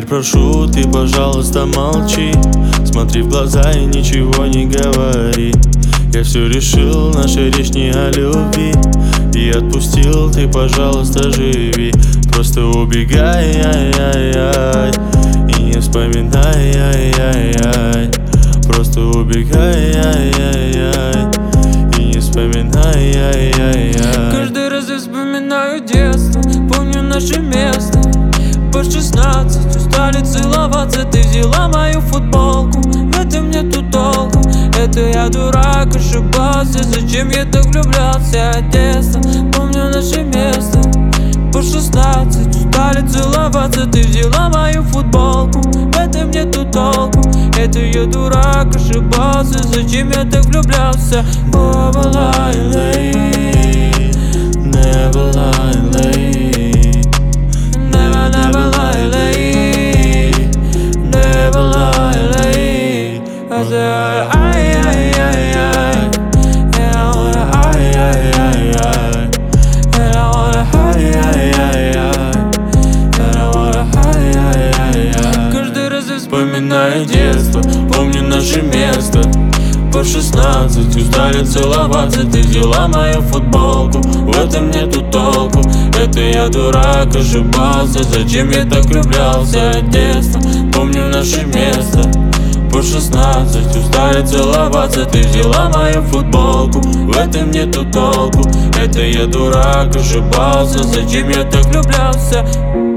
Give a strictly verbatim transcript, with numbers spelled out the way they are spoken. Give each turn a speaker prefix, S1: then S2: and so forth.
S1: прошу, ты, пожалуйста, молчи. Смотри в глаза и ничего не говори. Я все решил, наша речь не о любви. И отпустил, ты, пожалуйста, живи. Просто убегай, ай-яй-яй, и не вспоминай, ай-яй-яй. Просто убегай, ай-яй-яй, и не вспоминай, ай-яй-яй.
S2: Каждый раз я вспоминаю детство, помню наше место. По шестнадцать устали целоваться, ты взяла мою футболку. В этом нету толку, это я дурак, ошибался. Зачем я так влюблялся от детства? Помню наше место. По шестнадцать устали целоваться, ты взяла мою футболку. В этом нету толку, это я дурак, ошибался. Зачем я так влюблялся?
S1: Never lie late, never lie late, never, never lie late, never lie late. I said ay, ay, ay, ay, and I wanna ay, ay, ay, ay, and I wanna ay, ay, ay, ay, and I wanna ay, ay, ay, ay.
S2: Каждый раз я
S1: Вспоминаю детство, помню наше место. По шестнадцать устали целоваться, ты взяла мою футболку. В этом нету толку, это я дурак, ошибался. Зачем я так влюблялся от детства? Помню наше место. По шестнадцать устали целоваться, ты взяла мою футболку. В этом нету толку, это я дурак, ошибался. Зачем я так влюблялся?